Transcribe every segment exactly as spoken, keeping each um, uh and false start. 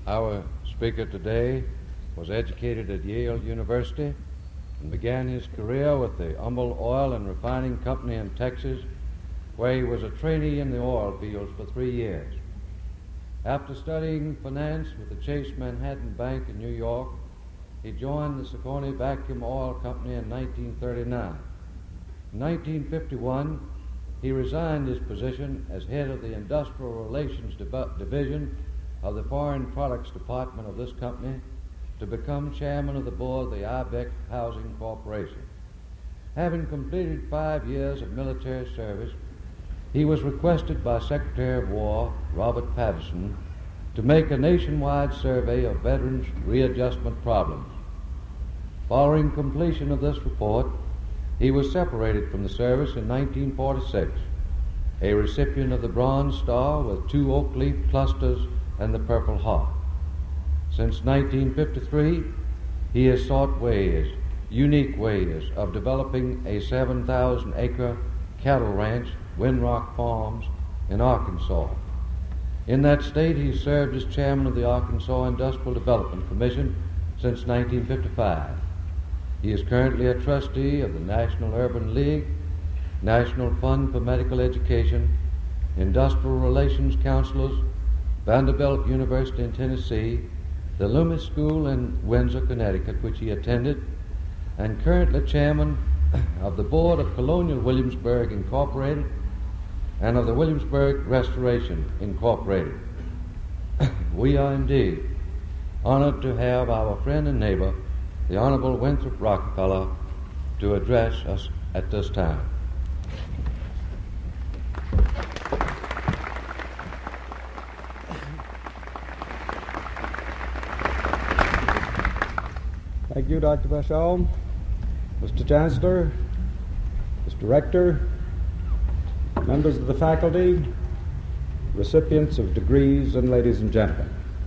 Our speaker today was educated at Yale University and began his career with the Humble Oil and Refining Company in Texas, where he was a trainee in the oil fields for three years. After studying finance with the Chase Manhattan Bank in New York, he joined the Sicconi Vacuum Oil Company in nineteen thirty-nine. In nineteen fifty-one, he resigned his position as head of the Industrial Relations Div- Division of the Foreign Products Department of this company to become chairman of the board of the I B E C Housing Corporation. Having completed five years of military service, he was requested by Secretary of War Robert Patterson to make a nationwide survey of veterans' readjustment problems. Following completion of this report, he was separated from the service in nineteen forty-six, a recipient of the Bronze Star with two oak leaf clusters and the Purple Heart. Since nineteen fifty-three, he has sought ways, unique ways, of developing a seven thousand acre cattle ranch, Windrock Farms, in Arkansas. In that state, he served as chairman of the Arkansas Industrial Development Commission since nineteen fifty-five. He is currently a trustee of the National Urban League, National Fund for Medical Education, Industrial Relations Counselors, Vanderbilt University in Tennessee, the Loomis School in Windsor, Connecticut, which he attended, and currently chairman of the board of Colonial Williamsburg Incorporated and of the Williamsburg Restoration Incorporated. We are indeed honored to have our friend and neighbor, the Honorable Winthrop Rockefeller, to address us at this time. Thank you, Doctor Bashaw, Mister Chancellor, Mister Rector, members of the faculty, recipients of degrees, and ladies and gentlemen.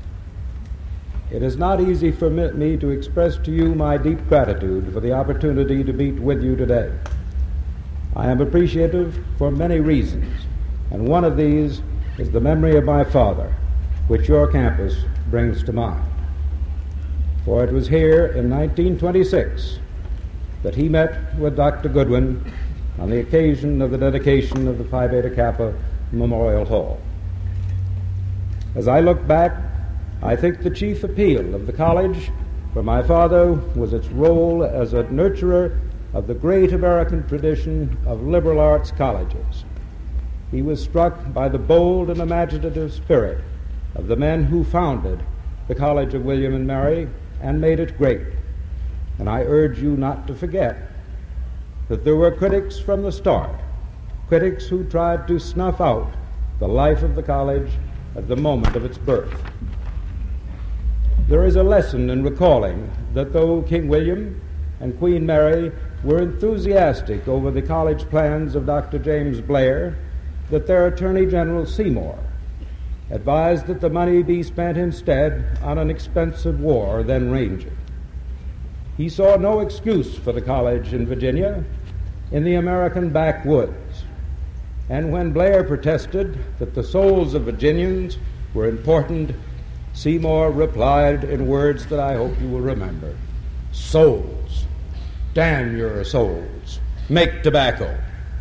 It is not easy for me to express to you my deep gratitude for the opportunity to meet with you today. I am appreciative for many reasons, and one of these is the memory of my father, which your campus brings to mind. For it was here in nineteen twenty-six that he met with Doctor Goodwin on the occasion of the dedication of the Phi Beta Kappa Memorial Hall. As I look back, I think the chief appeal of the college for my father was its role as a nurturer of the great American tradition of liberal arts colleges. He was struck by the bold and imaginative spirit of the men who founded the College of William and Mary and made it great. And I urge you not to forget that there were critics from the start, critics who tried to snuff out the life of the college at the moment of its birth. There is a lesson in recalling that though King William and Queen Mary were enthusiastic over the college plans of Doctor James Blair, that their Attorney General Seymour advised that the money be spent instead on an expensive war then raging. He saw no excuse for the college in Virginia in the American backwoods. And when Blair protested that the souls of Virginians were important, Seymour replied in words that I hope you will remember: "Souls, damn your souls, make tobacco."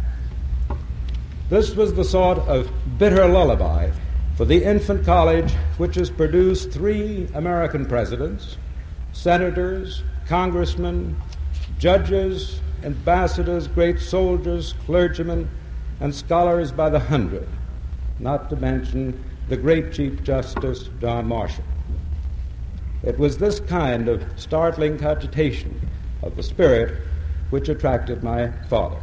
This was the sort of bitter lullaby for the infant college which has produced three American presidents, senators, congressmen, judges, ambassadors, great soldiers, clergymen, and scholars by the hundred, not to mention the great Chief Justice John Marshall. It was this kind of startling cogitation of the spirit which attracted my father.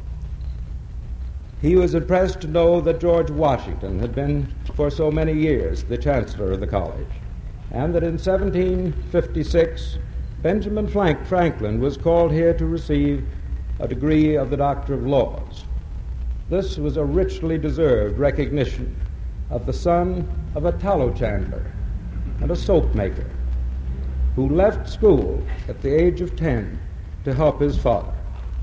He was impressed to know that George Washington had been for so many years the chancellor of the college, and that in seventeen fifty-six Benjamin Franklin was called here to receive a degree of the Doctor of Laws. This was a richly deserved recognition of the son of a tallow chandler and a soap maker who left school at the age of ten to help his father.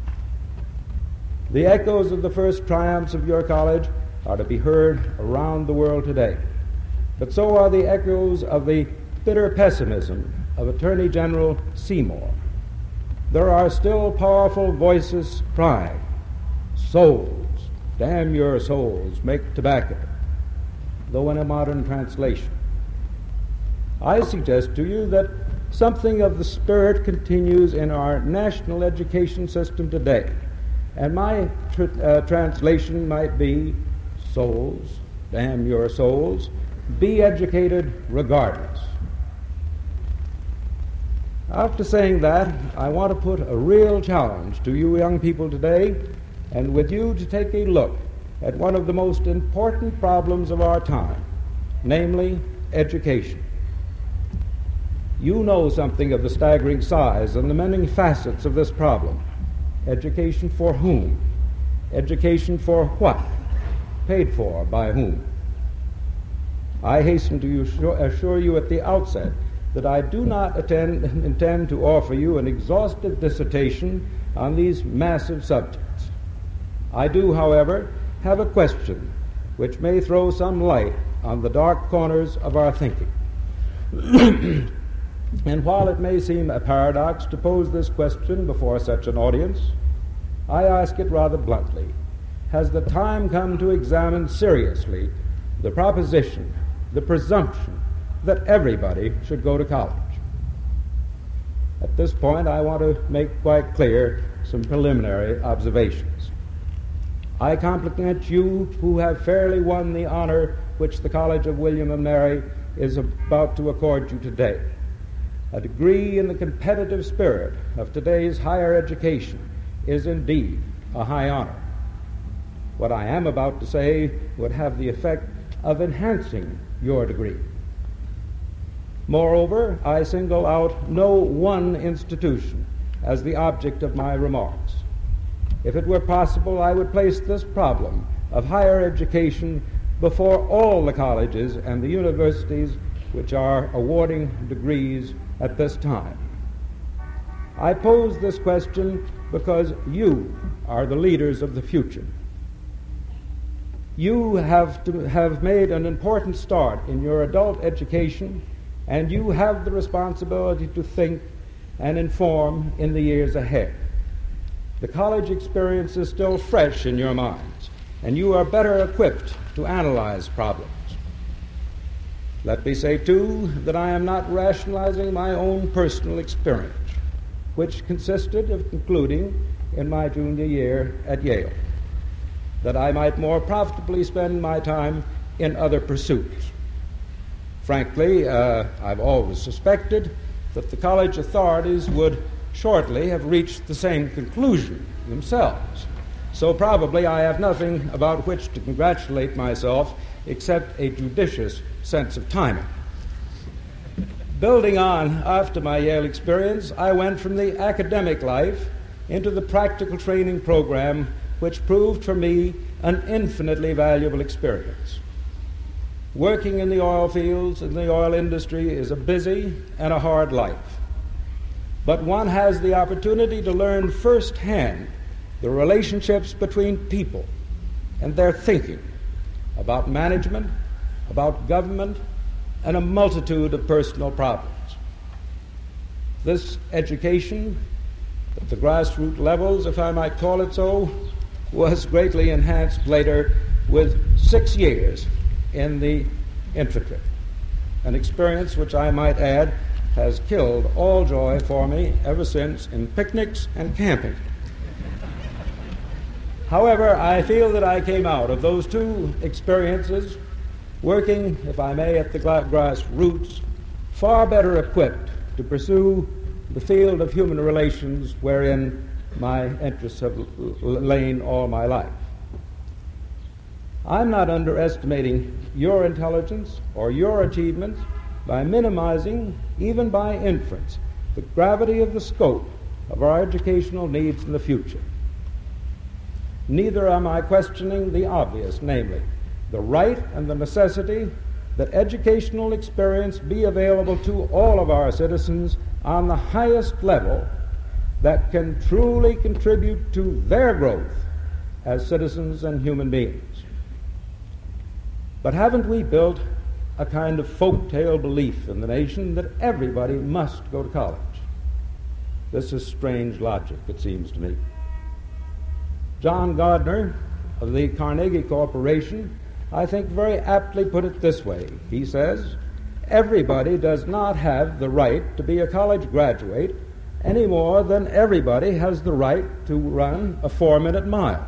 The echoes of the first triumphs of your college are to be heard around the world today. but so are the echoes of the bitter pessimism of Attorney General Seymour. There are still powerful voices crying, "Souls, damn your souls, make tobacco," though in a modern translation. I suggest to you that something of the spirit continues in our national education system today, and my tr- uh, translation might be, "Souls, damn your souls, be educated regardless." After saying that, I want to put a real challenge to you young people today, and with you to take a look at one of the most important problems of our time, namely education. You know something of the staggering size and the many facets of this problem. Education for whom? Education for what? Paid for by whom? I hasten to assure you at the outset that I do not attend, intend to offer you an exhaustive dissertation on these massive subjects. I do, however, have a question which may throw some light on the dark corners of our thinking. And while it may seem a paradox to pose this question before such an audience, I ask it rather bluntly. Has the time come to examine seriously the proposition, the presumption, that everybody should go to college? At this point, I want to make quite clear some preliminary observations. I compliment you who have fairly won the honor which the College of William and Mary is about to accord you today. A degree in the competitive spirit of today's higher education is indeed a high honor. What I am about to say would have the effect of enhancing your degree. Moreover, I single out no one institution as the object of my remarks. If it were possible, I would place this problem of higher education before all the colleges and the universities which are awarding degrees at this time. I pose this question because you are the leaders of the future. You have to have made an important start in your adult education, and you have the responsibility to think and inform in the years ahead. The college experience is still fresh in your minds, and you are better equipped to analyze problems. Let me say, too, that I am not rationalizing my own personal experience, which consisted of concluding in my junior year at Yale, that I might more profitably spend my time in other pursuits. Frankly, uh, I've always suspected that the college authorities would shortly have reached the same conclusion themselves. So probably I have nothing about which to congratulate myself except a judicious sense of timing. Building on after my Yale experience, I went from the academic life into the practical training program, which proved for me an infinitely valuable experience. Working in the oil fields and the oil industry is a busy and a hard life, but one has the opportunity to learn firsthand the relationships between people and their thinking about management, about government, and a multitude of personal problems. This education at the grassroots levels, if I might call it so, was greatly enhanced later with six years in the infantry, an experience which I might add has killed all joy for me ever since in picnics and camping. However, I feel that I came out of those two experiences working, if I may, at the grassroots, far better equipped to pursue the field of human relations wherein my interests have lain all my life. I'm not underestimating your intelligence or your achievements by minimizing, even by inference, the gravity of the scope of our educational needs in the future. Neither am I questioning the obvious, namely, the right and the necessity that educational experience be available to all of our citizens on the highest level that can truly contribute to their growth as citizens and human beings. But haven't we built a kind of folk tale belief in the nation that everybody must go to college. This is strange logic, it seems to me. John Gardner of the Carnegie Corporation, I think, very aptly put it this way. He says, everybody does not have the right to be a college graduate any more than everybody has the right to run a four-minute mile.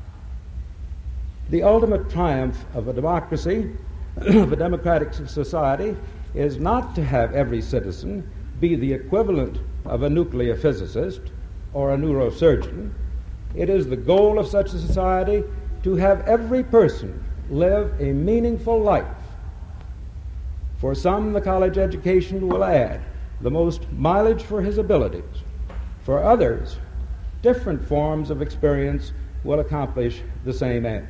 The ultimate triumph of a democracy, of a democratic society, is not to have every citizen be the equivalent of a nuclear physicist or a neurosurgeon. It is the goal of such a society to have every person live a meaningful life. For some, the college education will add the most mileage for his abilities. For others, different forms of experience will accomplish the same ends.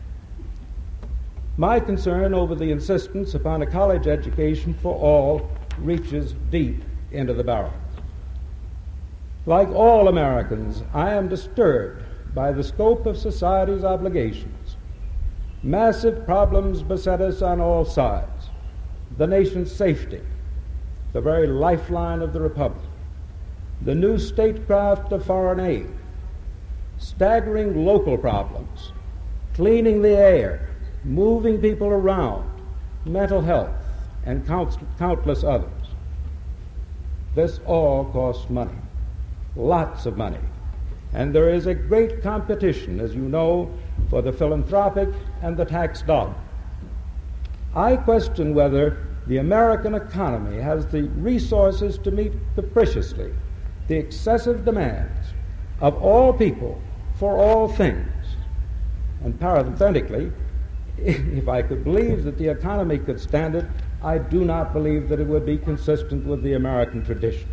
My concern over the insistence upon a college education for all reaches deep into the barrel. Like all Americans, I am disturbed by the scope of society's obligations. Massive problems beset us on all sides. The nation's safety, the very lifeline of the Republic, the new statecraft of foreign aid, staggering local problems, cleaning the air, moving people around, mental health, and count- countless others. This all costs money, lots of money, and there is a great competition, as you know, for the philanthropic and the tax dollar. I question whether the American economy has the resources to meet capriciously the excessive demands of all people for all things. And parenthetically, if I could believe that the economy could stand it, I do not believe that it would be consistent with the American tradition.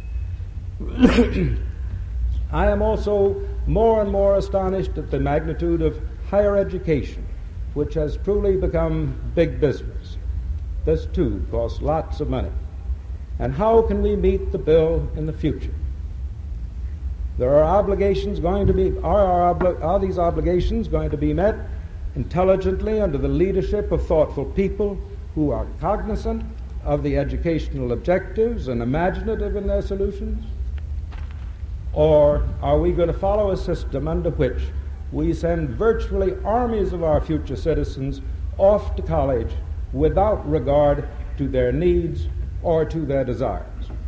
I am also more and more astonished at the magnitude of higher education, which has truly become big business. This, too, costs lots of money. And how can we meet the bill in the future? There are obligations going to be, are, our obli- are these obligations going to be met intelligently under the leadership of thoughtful people who are cognizant of the educational objectives and imaginative in their solutions? Or are we going to follow a system under which we send virtually armies of our future citizens off to college without regard to their needs or to their desires?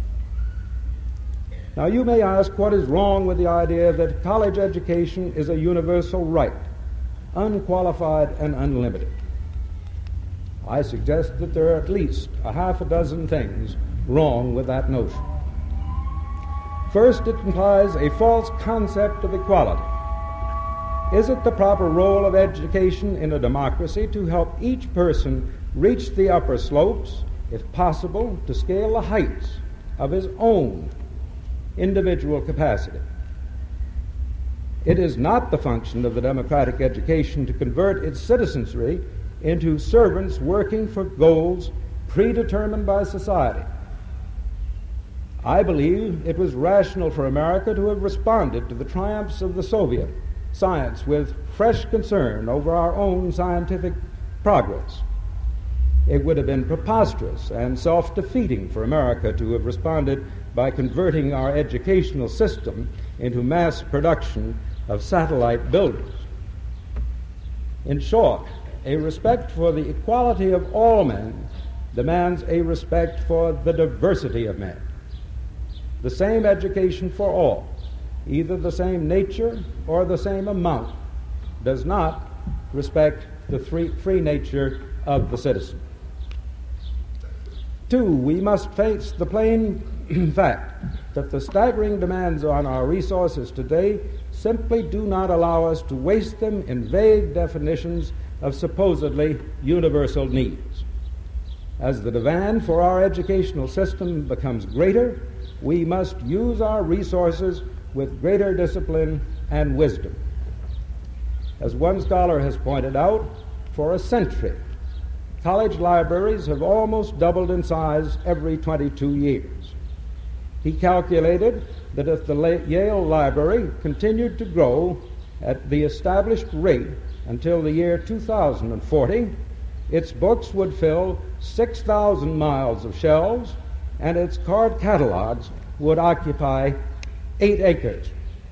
Now, you may ask, what is wrong with the idea that college education is a universal right, unqualified and unlimited? I suggest that there are at least a half a dozen things wrong with that notion. First, it implies a false concept of equality. Is it the proper role of education in a democracy to help each person reach the upper slopes, if possible, to scale the heights of his own individual capacity? It is not the function of the democratic education to convert its citizenry into servants working for goals predetermined by society. I believe it was rational for America to have responded to the triumphs of the Soviet science with fresh concern over our own scientific progress. It would have been preposterous and self-defeating for America to have responded by converting our educational system into mass production of satellite buildings. In short, a respect for the equality of all men demands a respect for the diversity of men. The same education for all, either the same nature or the same amount, does not respect the free, free nature of the citizen. Two, we must face the plain fact that the staggering demands on our resources today simply do not allow us to waste them in vague definitions of supposedly universal needs. As the demand for our educational system becomes greater, we must use our resources with greater discipline and wisdom. As one scholar has pointed out, for a century, college libraries have almost doubled in size every twenty-two years. He calculated that if the Yale Library continued to grow at the established rate until the year two thousand forty, its books would fill six thousand miles of shelves, and its card catalogs would occupy eight acres.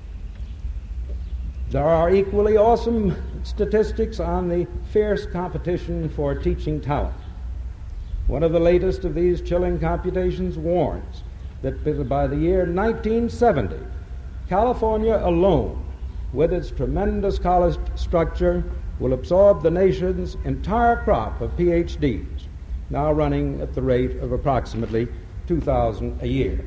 There are equally awesome statistics on the fierce competition for teaching talent. One of the latest of these chilling computations warns that by the year nineteen seventy, California alone, with its tremendous college structure, will absorb the nation's entire crop of P H Ds, now running at the rate of approximately two thousand a year.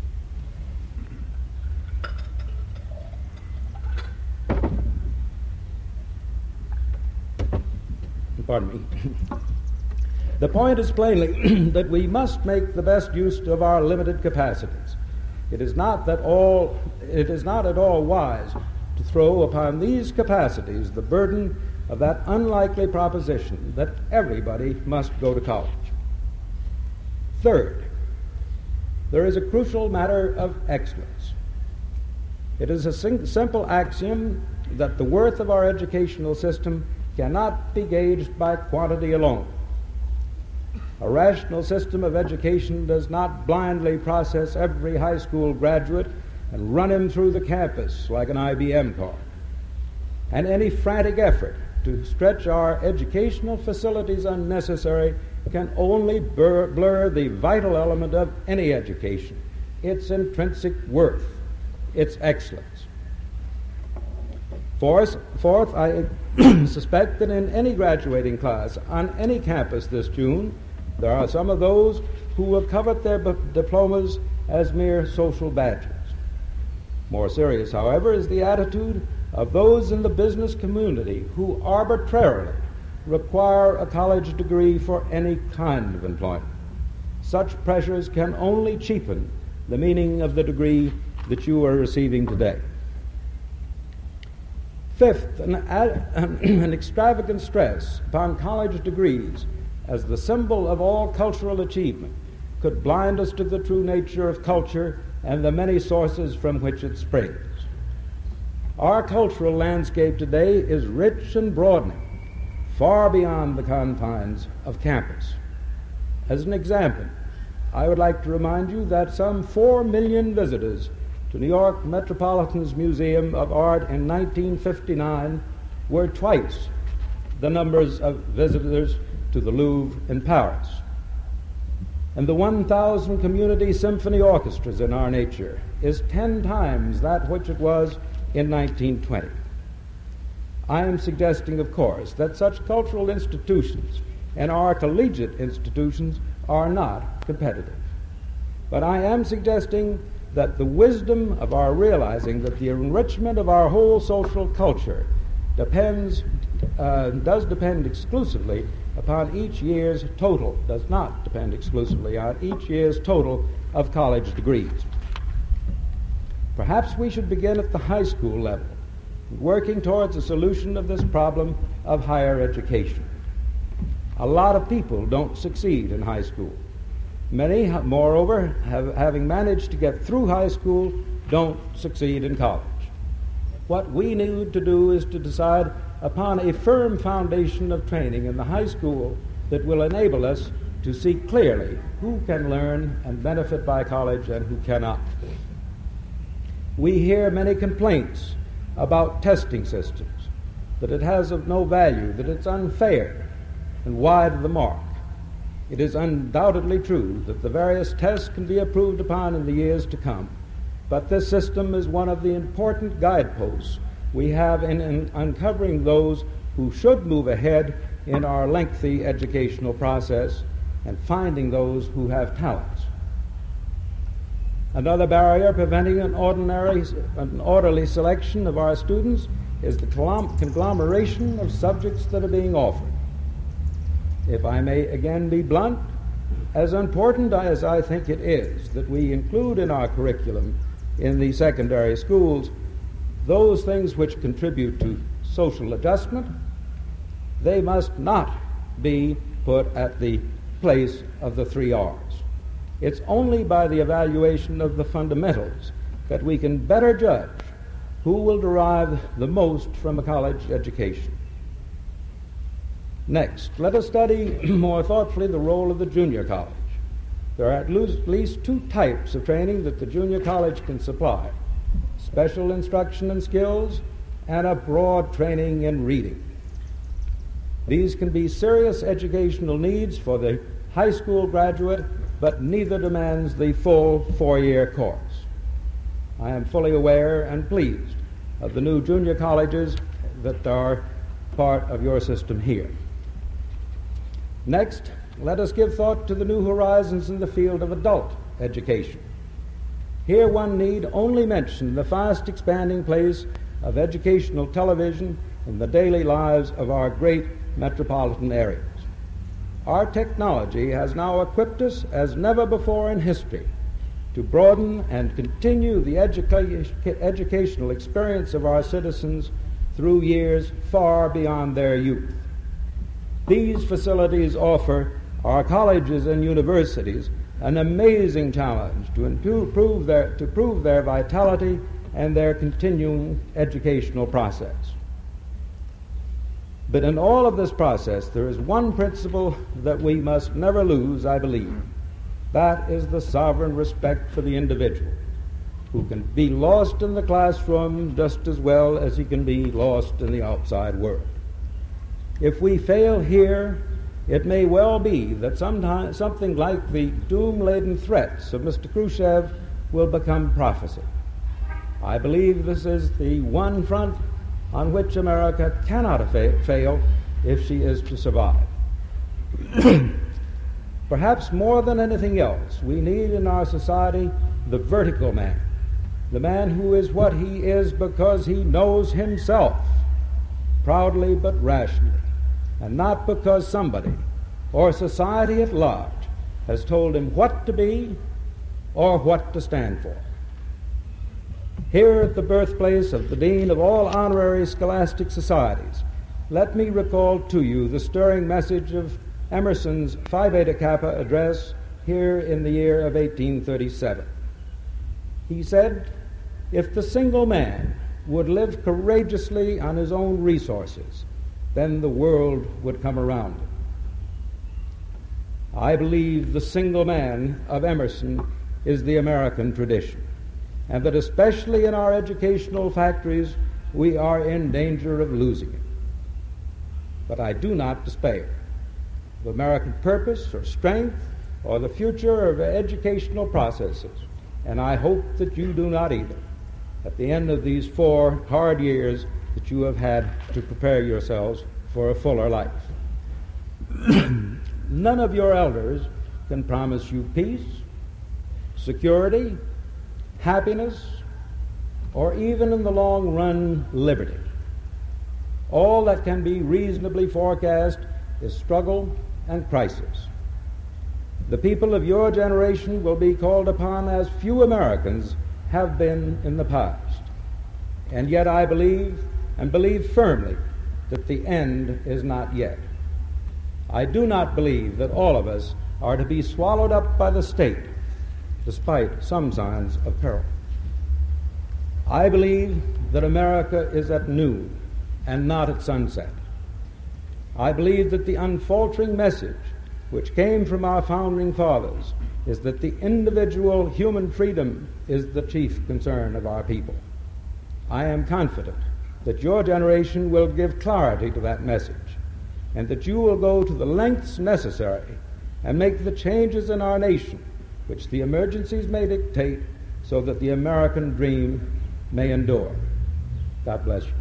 Pardon me. The point is plainly that we must make the best use of our limited capacities. It is not that all, it is not at all wise to throw upon these capacities the burden of that unlikely proposition that everybody must go to college. Third, there is a crucial matter of excellence. It is a sim- simple axiom that the worth of our educational system cannot be gauged by quantity alone. A rational system of education does not blindly process every high school graduate and run him through the campus like an I B M card. And any frantic effort to stretch our educational facilities unnecessary can only blur, blur the vital element of any education, its intrinsic worth, its excellence. Fourth, fourth, I suspect that in any graduating class on any campus this June, there are some of those who will covet their b- diplomas as mere social badges. More serious, however, is the attitude of those in the business community who arbitrarily require a college degree for any kind of employment. Such pressures can only cheapen the meaning of the degree that you are receiving today. Fifth, an, an extravagant stress upon college degrees as the symbol of all cultural achievement could blind us to the true nature of culture and the many sources from which it springs. Our cultural landscape today is rich and broadening, far beyond the confines of campus. As an example, I would like to remind you that some four million visitors to New York Metropolitan's Museum of Art in nineteen fifty-nine were twice the numbers of visitors to the Louvre in Paris. And the one thousand community symphony orchestras in our nature is ten times that which it was in nineteen twenty. I am suggesting, of course, that such cultural institutions and our collegiate institutions are not competitive. But I am suggesting that the wisdom of our realizing that the enrichment of our whole social culture depends, uh, does depend exclusively upon each year's total, does not depend exclusively on each year's total of college degrees. Perhaps we should begin at the high school level, working towards a solution of this problem of higher education. A lot of people don't succeed in high school. Many, moreover, have, having managed to get through high school, don't succeed in college. What we need to do is to decide upon a firm foundation of training in the high school that will enable us to see clearly who can learn and benefit by college and who cannot. We hear many complaints about testing systems, that it has of no value, that it's unfair and wide of the mark. It is undoubtedly true that the various tests can be improved upon in the years to come, but this system is one of the important guideposts we have in, in uncovering those who should move ahead in our lengthy educational process and finding those who have talents. Another barrier preventing an ordinary, an orderly selection of our students is the conglomeration of subjects that are being offered. If I may again be blunt, as important as I think it is that we include in our curriculum in the secondary schools those things which contribute to social adjustment, they must not be put at the place of the three R's. It's only by the evaluation of the fundamentals that we can better judge who will derive the most from a college education. Next, let us study more thoughtfully the role of the junior college. There are at least two types of training that the junior college can supply: special instruction and skills, and a broad training in reading. These can be serious educational needs for the high school graduate, but neither demands the full four-year course. I am fully aware and pleased of the new junior colleges that are part of your system here. Next, let us give thought to the new horizons in the field of adult education. Here one need only mention the fast expanding place of educational television in the daily lives of our great metropolitan areas. Our technology has now equipped us as never before in history to broaden and continue the educa- educational experience of our citizens through years far beyond their youth. These facilities offer our colleges and universities an amazing challenge to improve their, to prove their vitality and their continuing educational process. But in all of this process, there is one principle that we must never lose, I believe. That is the sovereign respect for the individual, who can be lost in the classroom just as well as he can be lost in the outside world. If we fail here, it may well be that sometime, something like the doom-laden threats of Mister Khrushchev will become prophecy. I believe this is the one front on which America cannot fa- fail if she is to survive. Perhaps more than anything else, we need in our society the vertical man, the man who is what he is because he knows himself, proudly but rationally, and not because somebody or society at large has told him what to be or what to stand for. Here at the birthplace of the dean of all honorary scholastic societies, let me recall to you the stirring message of Emerson's Phi Beta Kappa address here in the year of eighteen thirty-seven. He said, "If the single man would live courageously on his own resources, then the world would come around him." I believe the single man of Emerson is the American tradition, and that especially in our educational factories, we are in danger of losing it. But I do not despair of American purpose or strength or the future of educational processes, and I hope that you do not either, at the end of these four hard years that you have had to prepare yourselves for a fuller life. None of your elders can promise you peace, security, happiness, or even in the long run, liberty. All that can be reasonably forecast is struggle and crisis. The people of your generation will be called upon as few Americans have been in the past. And yet I believe, and believe firmly, that the end is not yet. I do not believe that all of us are to be swallowed up by the state, despite some signs of peril. I believe that America is at noon and not at sunset. I believe that the unfaltering message which came from our founding fathers is that the individual human freedom is the chief concern of our people. I am confident that your generation will give clarity to that message, and that you will go to the lengths necessary and make the changes in our nation which the emergencies may dictate, so that the American dream may endure. God bless you.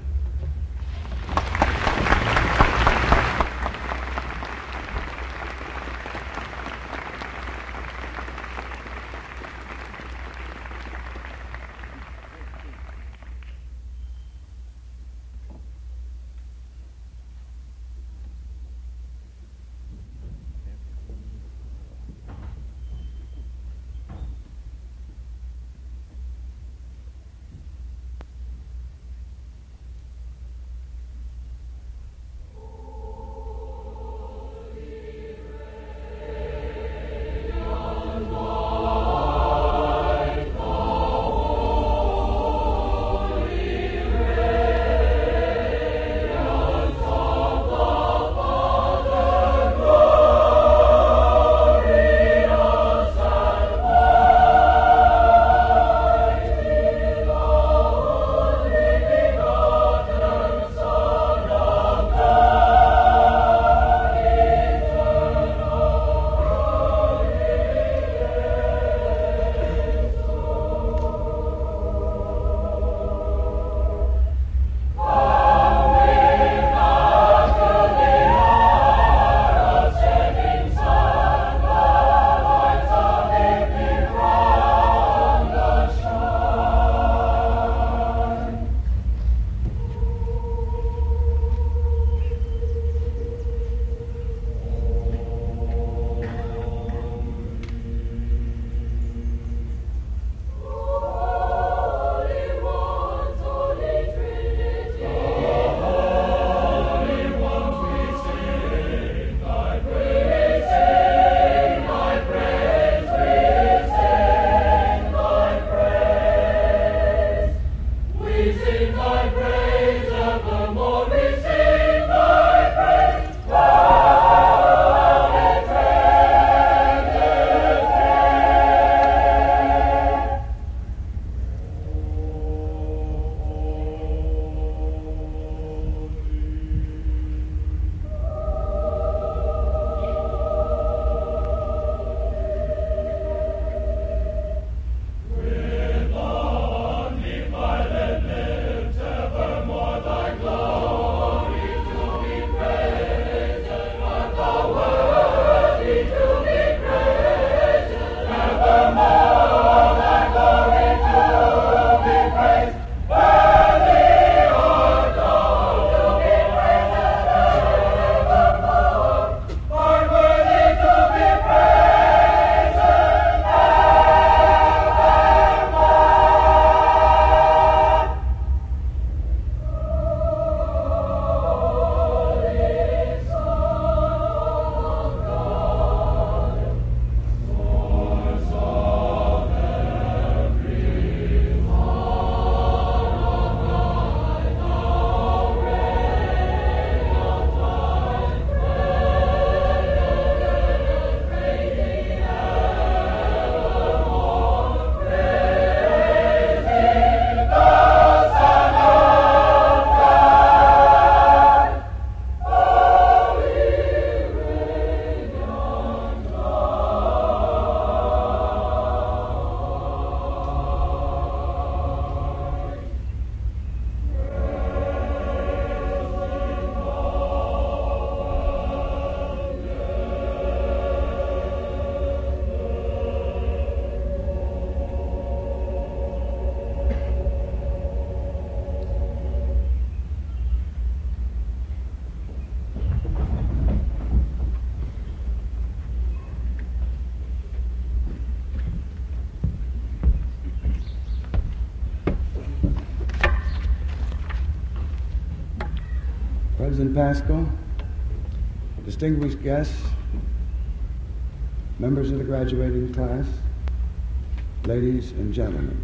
relatives in Pasco, distinguished guests, members of the graduating class, ladies and gentlemen.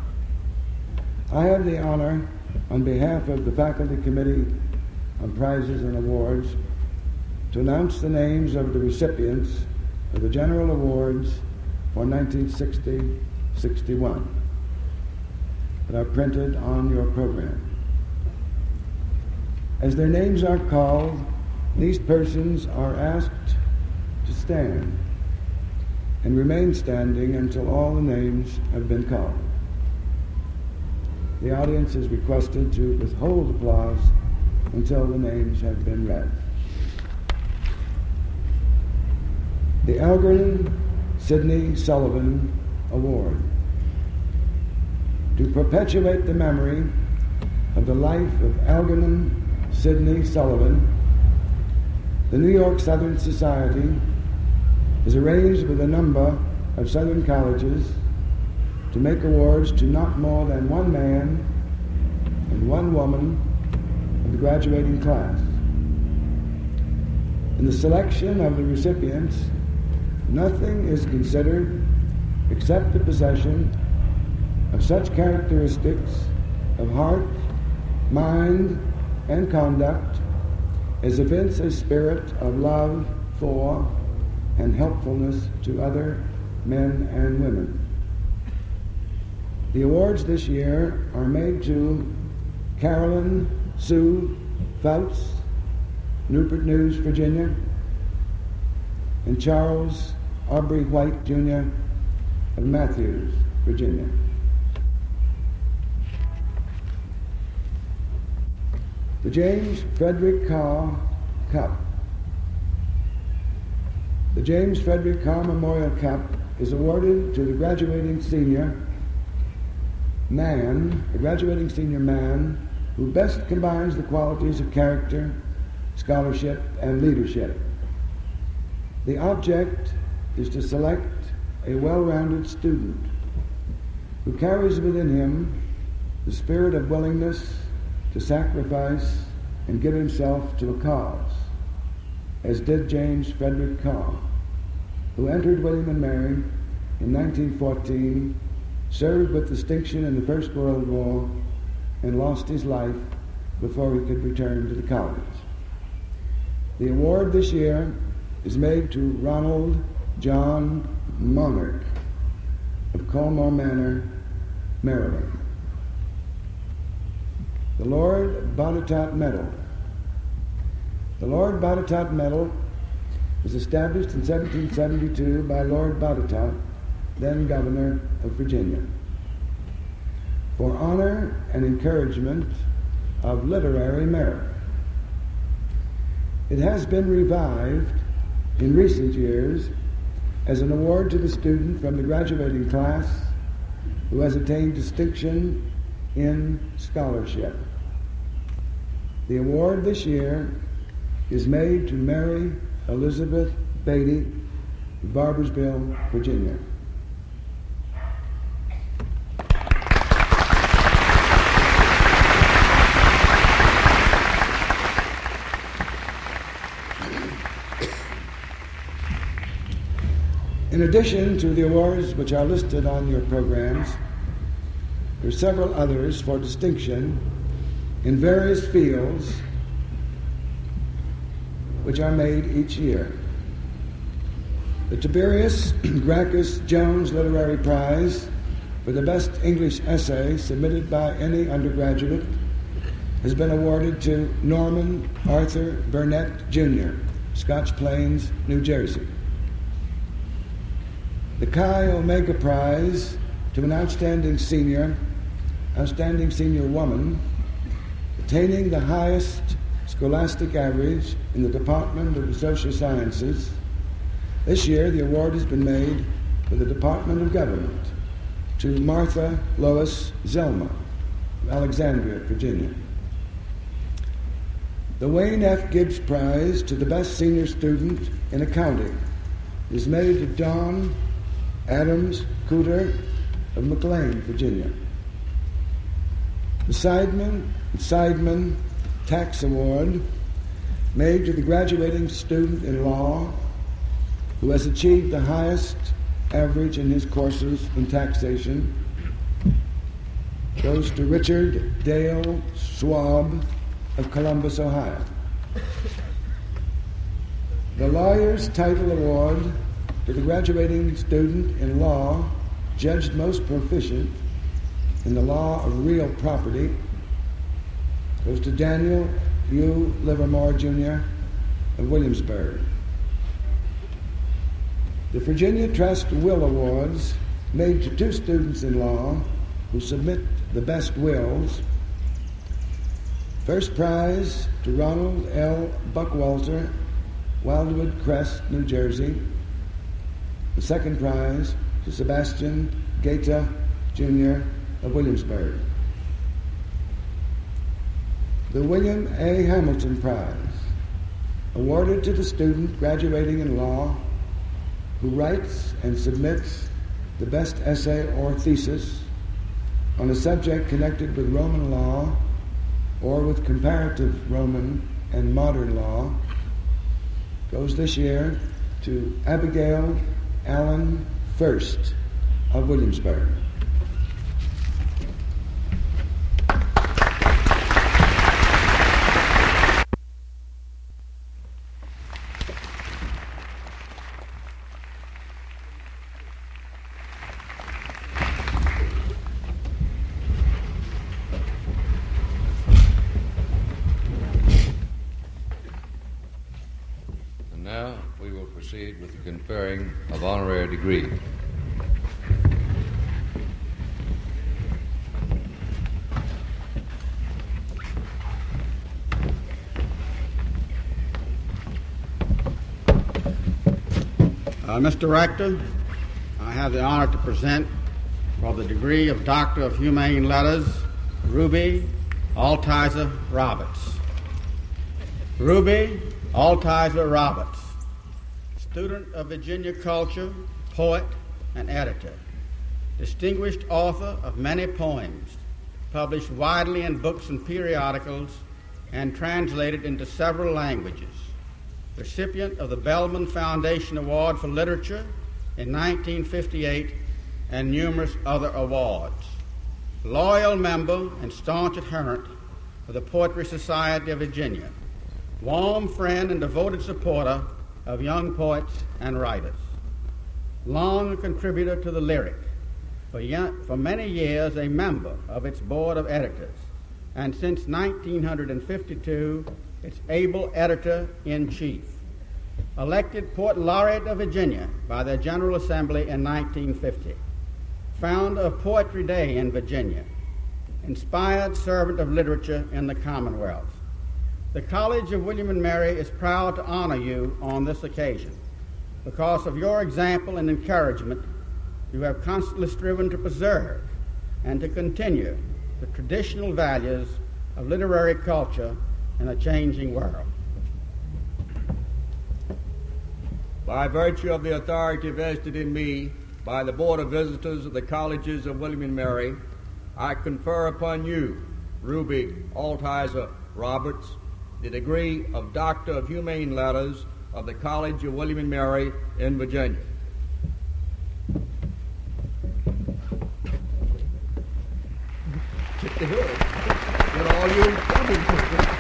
I have the honor, on behalf of the Faculty Committee on Prizes and Awards, to announce the names of the recipients of the General Awards for nineteen sixty sixty-one that are printed on your program. As their names are called, these persons are asked to stand and remain standing until all the names have been called. The audience is requested to withhold applause until the names have been read. The Algernon Sidney Sullivan Award. To perpetuate the memory of the life of Algernon Sidney Sullivan, the New York Southern Society is arranged with a number of Southern colleges to make awards to not more than one man and one woman of the graduating class. In the selection of the recipients, nothing is considered except the possession of such characteristics of heart, mind, and conduct as evince a spirit of love for and helpfulness to other men and women. The awards this year are made to Carolyn Sue Fouts, Newport News, Virginia, and Charles Aubrey White, Junior of Matthews, Virginia. The James Frederick Carr Cup. The James Frederick Carr Memorial Cup is awarded to the graduating senior man, the graduating senior man who best combines the qualities of character, scholarship, and leadership. The object is to select a well-rounded student who carries within him the spirit of willingness to sacrifice and give himself to a cause, as did James Frederick Carr, who entered William and Mary in nineteen fourteen, served with distinction in the First World War, and lost his life before he could return to the college. The award this year is made to Ronald John Monarch of Colmore Manor, Maryland. The Lord Botetourt Medal. The Lord Botetourt Medal was established in seventeen seventy-two by Lord Botetourt, then Governor of Virginia, for honor and encouragement of literary merit. It has been revived in recent years as an award to the student from the graduating class who has attained distinction in scholarship. The award this year is made to Mary Elizabeth Beatty of Barboursville, Virginia. In addition to the awards which are listed on your programs, there are several others for distinction in various fields which are made each year. The Tiberius Gracchus Jones Literary Prize for the best English essay submitted by any undergraduate has been awarded to Norman Arthur Burnett, Junior, Scotch Plains, New Jersey. The Chi Omega Prize to an outstanding senior, outstanding senior woman, attaining the highest scholastic average in the Department of the Social Sciences. This year, the award has been made for the Department of Government to Martha Lois Zelma of Alexandria, Virginia. The Wayne F. Gibbs Prize to the best senior student in accounting is made to Dawn Adams Cooter of McLean, Virginia. The Seidman Seidman Tax Award made to the graduating student in law who has achieved the highest average in his courses in taxation goes to Richard Dale Schwab of Columbus, Ohio. The Lawyer's Title Award to the graduating student in law judged most proficient in the law of real property goes to Daniel U. Livermore, Junior of Williamsburg. The Virginia Trust Will Awards, made to two students in law who submit the best wills. First prize to Ronald L. Buckwalter, Wildwood Crest, New Jersey. The second prize to Sebastian Gaeta, Junior of Williamsburg. The William A. Hamilton Prize, awarded to the student graduating in law who writes and submits the best essay or thesis on a subject connected with Roman law or with comparative Roman and modern law, goes this year to Abigail Allen First of Williamsburg. Proceed with the conferring of honorary degree. Uh, Mister Rector, I have the honor to present for the degree of Doctor of Humane Letters, Ruby Altizer Roberts. Ruby Altizer Roberts, student of Virginia culture, poet, and editor, distinguished author of many poems, published widely in books and periodicals, and translated into several languages, recipient of the Bellman Foundation Award for Literature in nineteen fifty-eight and numerous other awards, loyal member and staunch adherent of the Poetry Society of Virginia, warm friend and devoted supporter of young poets and writers, long a contributor to the Lyric, for, young, for many years a member of its board of editors, and since nineteen fifty-two, its able editor-in-chief, elected Poet Laureate of Virginia by the General Assembly in nineteen fifty, founder of Poetry Day in Virginia, inspired servant of literature in the Commonwealth. The College of William and Mary is proud to honor you on this occasion. Because of your example and encouragement, you have constantly striven to preserve and to continue the traditional values of literary culture in a changing world. By virtue of the authority vested in me by the Board of Visitors of the Colleges of William and Mary, I confer upon you, Ruby Altizer Roberts, the degree of Doctor of Humane Letters of the College of William and Mary in Virginia. Get the hood. Get all you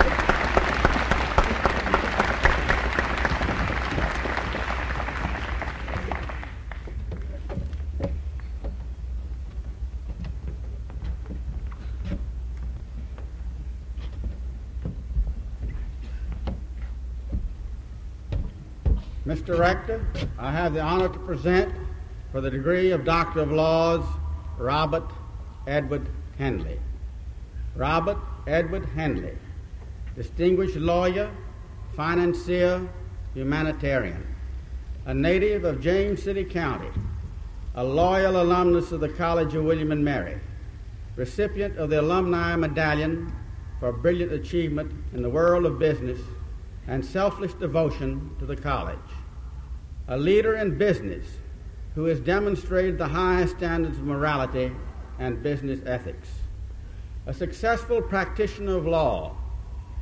Mister Rector, I have the honor to present for the degree of Doctor of Laws, Robert Edward Henley. Robert Edward Henley, distinguished lawyer, financier, humanitarian, a native of James City County, a loyal alumnus of the College of William and Mary, recipient of the Alumni Medallion for brilliant achievement in the world of business and selfless devotion to the college, a leader in business who has demonstrated the highest standards of morality and business ethics, a successful practitioner of law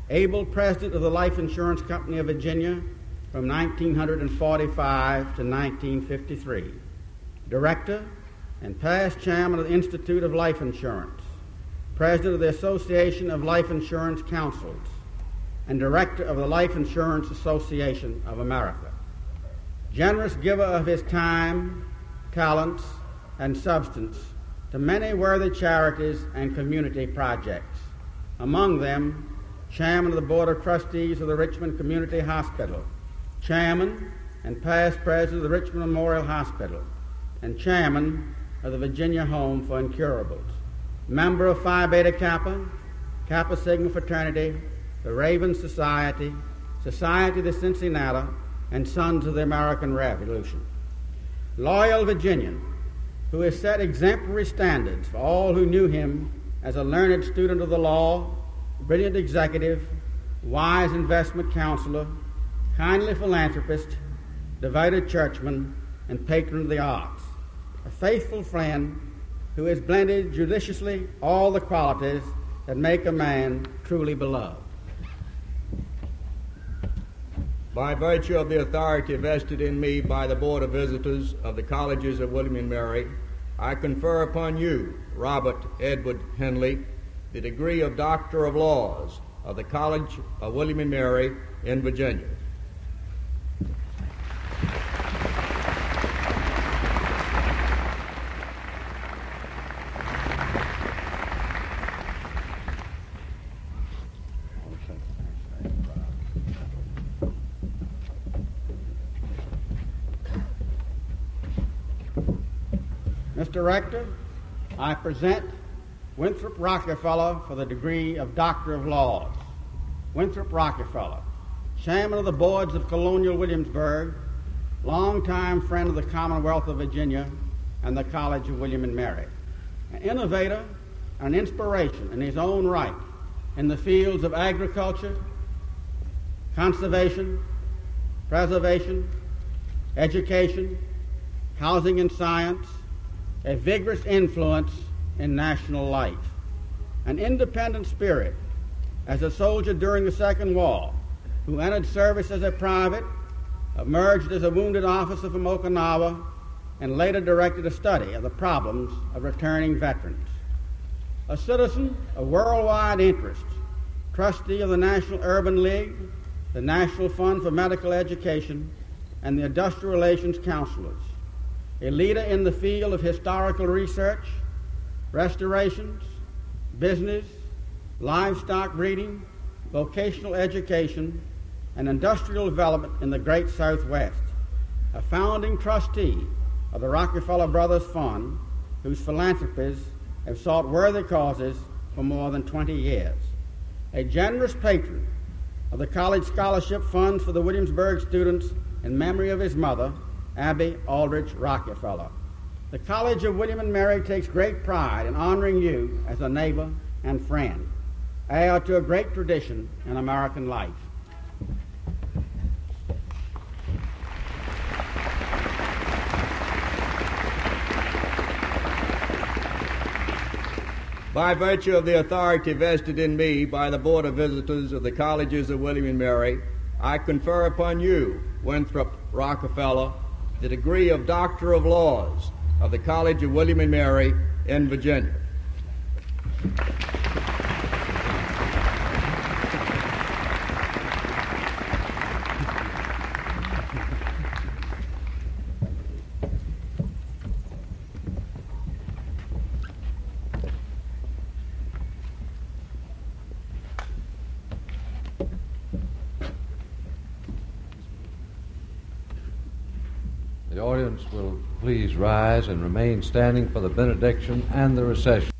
able president of the Life Insurance Company of Virginia from nineteen forty-five to nineteen fifty-three, director and past chairman of the Institute of Life Insurance, president of the Association of Life Insurance Councils, and director of the Life Insurance Association of America. Generous giver of his time, talents, and substance to many worthy charities and community projects, among them chairman of the Board of Trustees of the Richmond Community Hospital, chairman and past president of the Richmond Memorial Hospital, and chairman of the Virginia Home for Incurables, member of Phi Beta Kappa, Kappa Sigma Fraternity, the Raven Society, Society of the Cincinnati, and Sons of the American Revolution. Loyal Virginian, who has set exemplary standards for all who knew him as a learned student of the law, brilliant executive, wise investment counselor, kindly philanthropist, devoted churchman, and patron of the arts. A faithful friend who has blended judiciously all the qualities that make a man truly beloved. By virtue of the authority vested in me by the Board of Visitors of the Colleges of William and Mary, I confer upon you, Robert Edward Henley, the degree of Doctor of Laws of the College of William and Mary in Virginia. Mister Rector, I present Winthrop Rockefeller for the degree of Doctor of Laws. Winthrop Rockefeller, chairman of the boards of Colonial Williamsburg, longtime friend of the Commonwealth of Virginia and the College of William and Mary, an innovator and an inspiration in his own right in the fields of agriculture, conservation, preservation, education, housing and science, a vigorous influence in national life, an independent spirit as a soldier during the Second War, who entered service as a private, emerged as a wounded officer from Okinawa, and later directed a study of the problems of returning veterans. A citizen of worldwide interest, trustee of the National Urban League, the National Fund for Medical Education, and the Industrial Relations Counselors, a leader in the field of historical research, restorations, business, livestock breeding, vocational education, and industrial development in the great Southwest, a founding trustee of the Rockefeller Brothers Fund, whose philanthropies have sought worthy causes for more than twenty years, a generous patron of the college scholarship funds for the Williamsburg students in memory of his mother, Abby Aldrich Rockefeller. The College of William and Mary takes great pride in honoring you as a neighbor and friend, heir to a great tradition in American life. By virtue of the authority vested in me by the Board of Visitors of the Colleges of William and Mary, I confer upon you, Winthrop Rockefeller, the degree of Doctor of Laws of the College of William and Mary in Virginia. The audience will please rise and remain standing for the benediction and the recession.